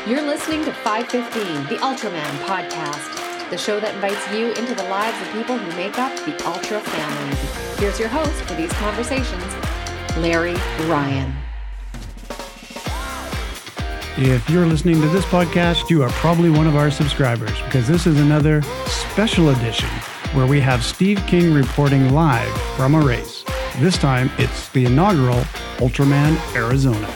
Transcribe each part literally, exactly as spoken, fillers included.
You're listening to five fifteen, the Ultraman podcast, the show that invites you into the lives of people who make up the Ultra family. Here's your host for these conversations, Larry Ryan. If you're listening to this podcast, you are probably one of our subscribers, because this is another special edition where we have Steve King reporting live from a race. This time, it's the inaugural Ultraman Arizona.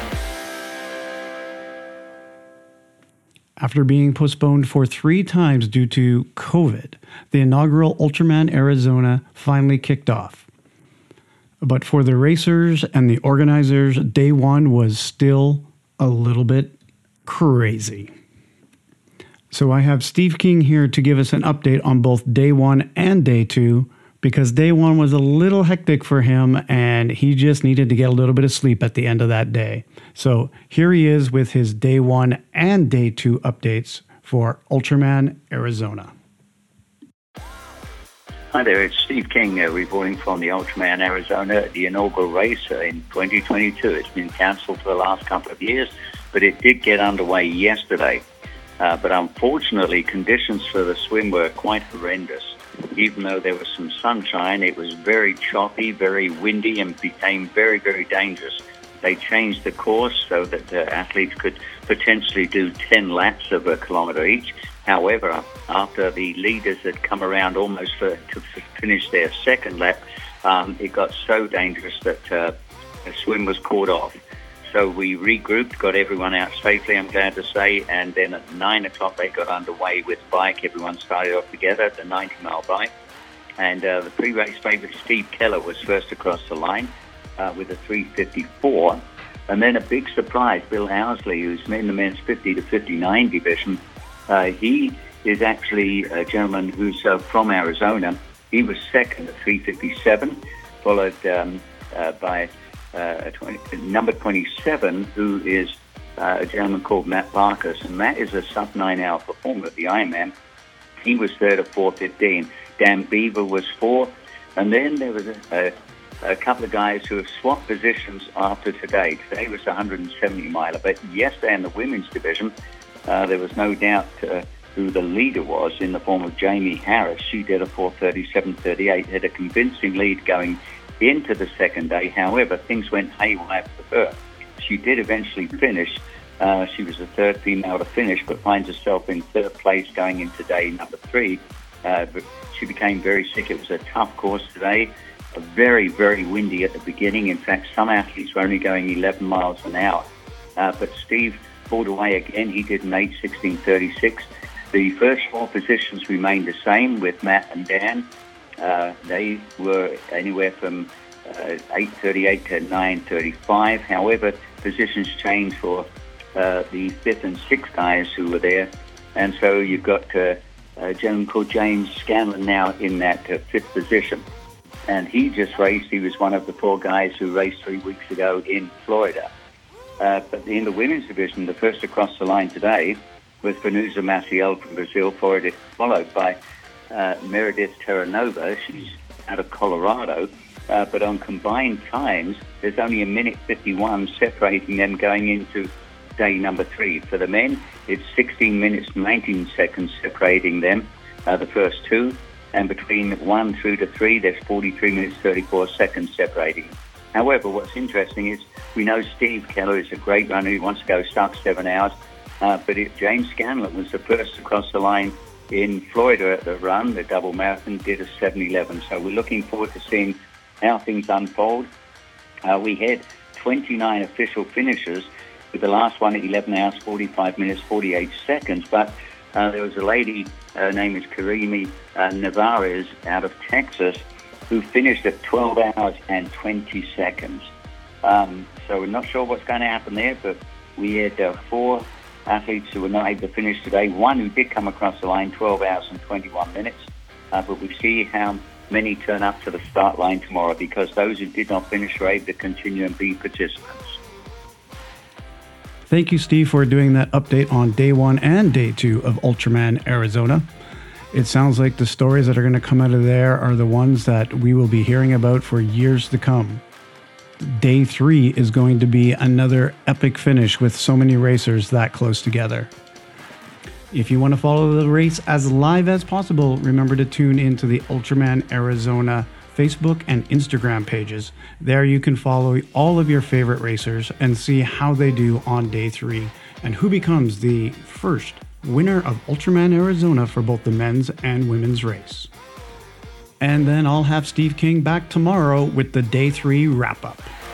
After being postponed for three times due to COVID, the inaugural Ultraman Arizona finally kicked off. But for the racers and the organizers, day one was still a little bit crazy. So I have Steve King here to give us an update on both day one and day two, because day one was a little hectic for him and he just needed to get a little bit of sleep at the end of that day. So here he is with his day one and day two updates for Ultraman Arizona. Hi there, it's Steve King uh, reporting from the Ultraman Arizona, the inaugural race uh, in twenty twenty-two. It's been cancelled for the last couple of years, but it did get underway yesterday. Uh, but unfortunately, conditions for the swim were quite horrendous. Even though there was some sunshine, it was very choppy, very windy, and became very, very dangerous. They changed the course so that the athletes could potentially do ten laps of a kilometre each. However, after the leaders had come around almost for, to finish their second lap, um, it got so dangerous that uh, the swim was called off. So we regrouped, got everyone out safely, I'm glad to say, and then at nine o'clock they got underway with bike. Everyone started off together, the ninety mile bike. And uh, the pre-race favourite Steve Keller was first across the line uh, with a three fifty-four. And then a big surprise, Bill Owsley, who's in the men's fifty to fifty-nine division. Uh, he is actually a gentleman who's uh, from Arizona. He was second at three fifty-seven, followed um, uh, by uh, twenty, number twenty-seven, who is uh, a gentleman called Matt Barkas. And Matt is a sub nine hour performer at the Ironman. He was third at four fifteen. Dan Beaver was fourth. And then there was a, a, a couple of guys who have swapped positions after today. Today was a one seventy miler, but yesterday in the women's division, Uh, there was no doubt uh, who the leader was in the form of Jamie Harris. She did a four thirty-seven thirty-eight, had a convincing lead going into the second day. However, things went haywire for her. She did eventually finish. Uh, she was the third female to finish, but finds herself in third place going into day number three. Uh, but she became very sick. It was a tough course today, very, very windy at the beginning. In fact, some athletes were only going eleven miles an hour. Uh, but Steve pulled away again. He did an eight sixteen thirty-six. The first four positions remained the same with Matt and Dan. Uh, they were anywhere from uh, eight thirty-eight to nine thirty-five. However, positions changed for uh, the fifth and sixth guys who were there. And so you've got uh, a gentleman called James Scanlon now in that uh, fifth position. And he just raced. He was one of the four guys who raced three weeks ago in Florida. Uh, but in the women's division, the first across the line today was Vanusa Maciel from Brazil, followed by uh, Meredith Terranova. She's out of Colorado. Uh, but on combined times, there's only a minute fifty-one separating them going into day number three. For the men, it's sixteen minutes, nineteen seconds separating them, uh, the first two. And between one through to three, there's forty-three minutes, thirty-four seconds separating them. However, what's interesting is we know Steve Keller is a great runner. He wants to go sub seven hours. Uh, but if James Scanlon was the first across the line in Florida at the run, the double marathon, did a seven eleven. So we're looking forward to seeing how things unfold. Uh, we had twenty-nine official finishes, with the last one at eleven hours, forty-five minutes, forty-eight seconds. But uh, there was a lady, her name is Karimi uh, Navarez out of Texas, who finished at twelve hours and twenty seconds. Um, so we're not sure what's going to happen there, but we had uh, four athletes who were not able to finish today. One who did come across the line, twelve hours and twenty-one minutes. Uh, but we see how many turn up to the start line tomorrow, because those who did not finish are able to continue and be participants. Thank you, Steve, for doing that update on day one and day two of Ultraman Arizona. It sounds like the stories that are going to come out of there are the ones that we will be hearing about for years to come. day three is going to be another epic finish with so many racers that close together. If you want to follow the race as live as possible, remember to tune into the Ultraman Arizona Facebook and Instagram pages. There you can follow all of your favorite racers and see how they do on day three and who becomes the first winner of Ultraman Arizona for both the men's and women's race. And then I'll have Steve King back tomorrow with the day three wrap-up.